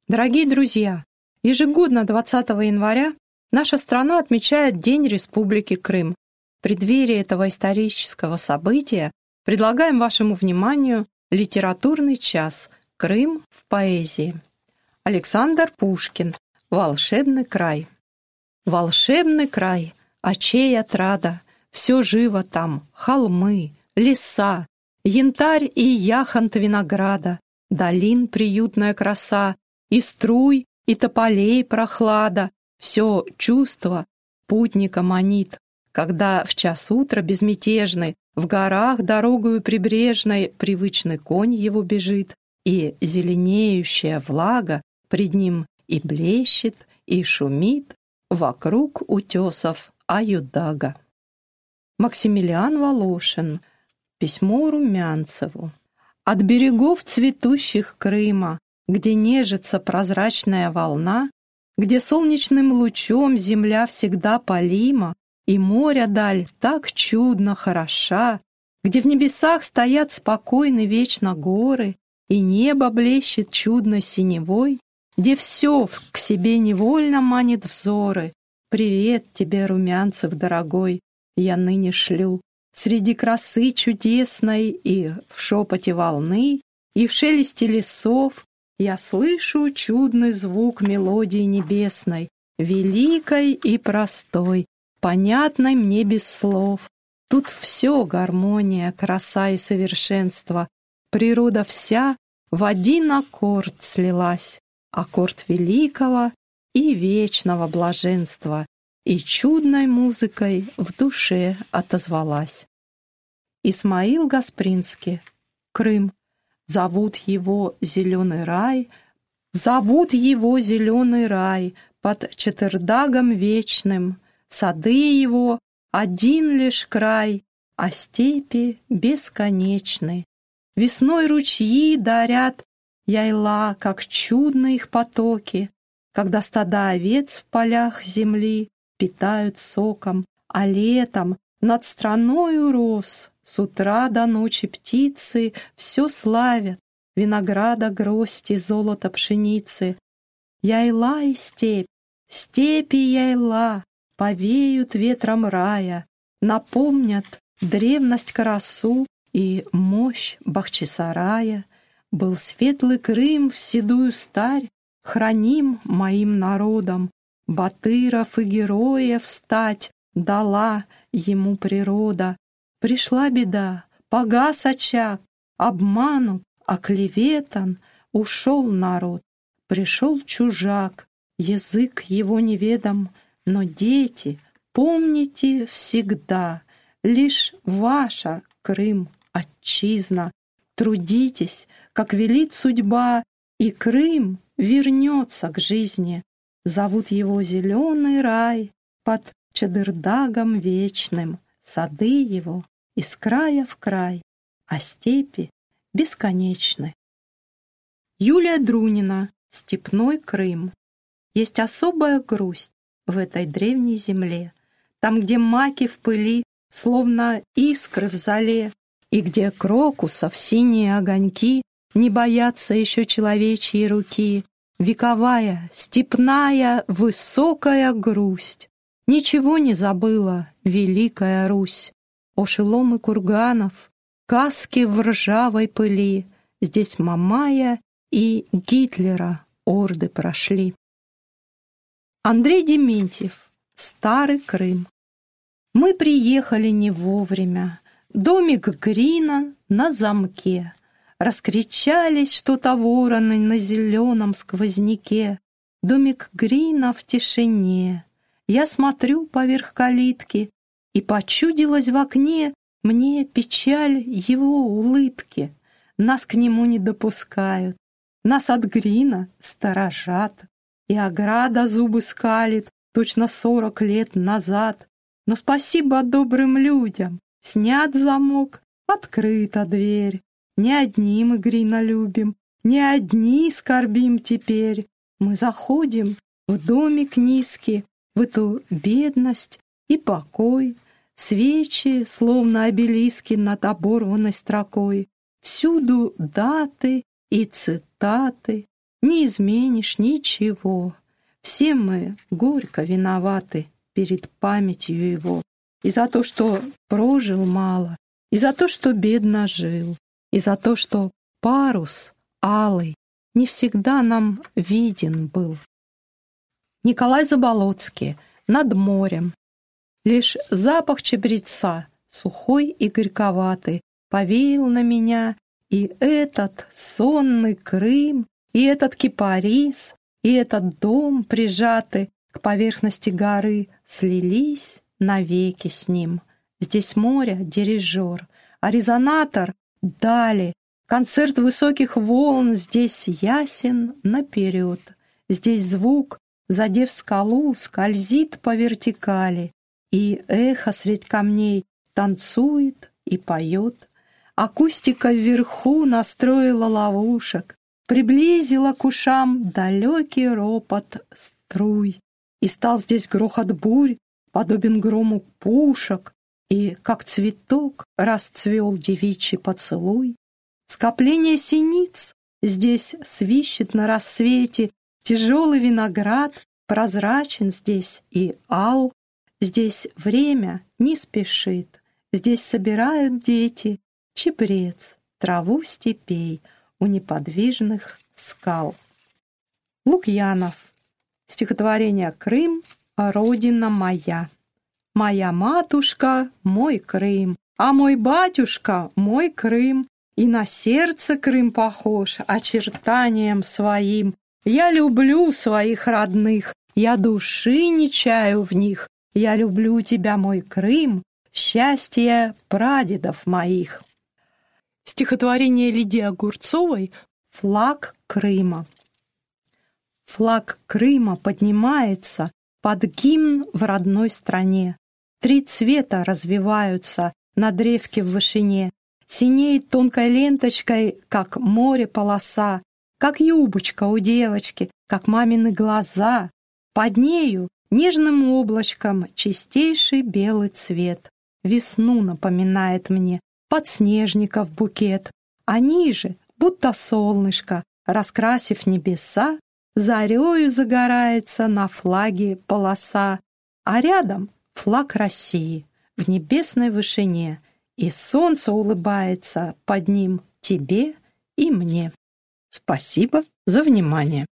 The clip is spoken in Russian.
Дорогие друзья, ежегодно 20 января наша страна отмечает День Республики Крым. В преддверии этого исторического события предлагаем вашему вниманию литературный час «Крым в поэзии». Александр Пушкин. «Волшебный край». Волшебный край, очей отрада, все живо там, холмы, леса, янтарь и яхонт винограда, долин приютная краса, и струй, и тополей прохлада, все чувство путника манит, когда в час утра безмятежный в горах дорогою прибрежной привычный конь его бежит, и зеленеющая влага пред ним и блещет, и шумит вокруг утесов Аюдага. Максимилиан Волошин. Письмо Румянцеву. От берегов цветущих Крыма, где нежится прозрачная волна, где солнечным лучом земля всегда полима, и море даль так чудно хороша, где в небесах стоят спокойны вечно горы, и небо блещет чудно синевой, где все к себе невольно манит взоры. Привет тебе, Румянцев дорогой, я ныне шлю. Среди красы чудесной и в шепоте волны, и в шелесте лесов я слышу чудный звук мелодии небесной, великой и простой, понятной мне без слов. Тут все гармония, краса и совершенство. Природа вся в один аккорд слилась, аккорд великого и вечного блаженства, и чудной музыкой в душе отозвалась. Исмаил Гаспринский. Крым. Зовут его зеленый рай, зовут его зеленый рай, под Четырдагом вечным, сады его один лишь край, а степи бесконечны. Весной ручьи дарят яйла, как чудны их потоки, когда стада овец в полях земли питают соком, а летом над страною роз с утра до ночи птицы все славят, винограда гроздь и золото пшеницы. Яйла и степь, степи яйла повеют ветром рая, напомнят древность Карасу и мощь Бахчисарая. Был светлый Крым в седую старь, храним моим народом. Батыров и героев стать дала ему природа. Пришла беда, погас очаг, обманут, оклеветан, ушел народ. Пришел чужак, язык его неведом, но, дети, помните всегда, лишь ваша, Крым, отчизна. Трудитесь, как велит судьба, и Крым вернется к жизни. Зовут его зеленый рай под Чадырдагом вечным, сады его из края в край, а степи бесконечны. Юлия Друнина. Степной Крым. Есть особая грусть в этой древней земле, там, где маки в пыли, словно искры в золе, и где крокусов синие огоньки не боятся еще человечьей руки. Вековая, степная, высокая грусть. Ничего не забыла великая Русь. О шеломы курганов, каски в ржавой пыли, здесь Мамая и Гитлера орды прошли. Андрей Дементьев. Старый Крым. Мы приехали не вовремя. Домик Грина на замке. Раскричались что-то вороны на зеленом сквозняке. Домик Грина в тишине. Я смотрю поверх калитки, и почудилась в окне мне печаль его улыбки. Нас к нему не допускают, нас от Грина сторожат, и ограда зубы скалит, точно 40 лет назад. Но спасибо добрым людям, снят замок, открыта дверь. Не одни мы Грина любим, не одни скорбим теперь. Мы заходим в домик низкий, в эту бедность и покой. Свечи, словно обелиски над оборванной строкой. Всюду даты и цитаты. не изменишь ничего. Все мы горько виноваты перед памятью его. И за то, что прожил мало, и за то, что бедно жил, и за то, что парус алый не всегда нам виден был. Николай Заболоцкий. Над морем. Лишь запах чабреца, сухой и горьковатый, повеял на меня, и этот сонный Крым, и этот кипарис, и этот дом, прижатый к поверхности горы, слились навеки с ним. Здесь море — дирижер, а резонатор — дали. Концерт высоких волн здесь ясен наперед. Здесь звук, задев скалу, скользит по вертикали, и эхо средь камней танцует и поет. Акустика вверху настроила ловушек, приблизила к ушам далекий ропот струй. И стал здесь грохот бурь, подобен грому пушек, и, как цветок, расцвел девичий поцелуй. Скопление синиц здесь свищет на рассвете, тяжелый виноград прозрачен здесь и ал. Здесь время не спешит, здесь собирают дети чебрец, траву степей у неподвижных скал. Лукьянов. Стихотворение «Крым, родина моя». Моя матушка — мой Крым, а мой батюшка — мой Крым. И на сердце Крым похож очертанием своим. Я люблю своих родных, я души не чаю в них. Я люблю тебя, мой Крым, счастье прадедов моих. Стихотворение Лидии Огурцовой «Флаг Крыма». Флаг Крыма поднимается под гимн в родной стране. 3 цвета развиваются на древке в вышине. Синеет тонкой ленточкой, как море полоса, как юбочка у девочки, как мамины глаза. Под нею нежным облачком чистейший белый цвет. Весну напоминает мне, подснежников букет. А ниже, будто солнышко, раскрасив небеса, зарею загорается на флаге полоса, а рядом флаг России в небесной вышине, и солнце улыбается под ним тебе и мне. Спасибо за внимание.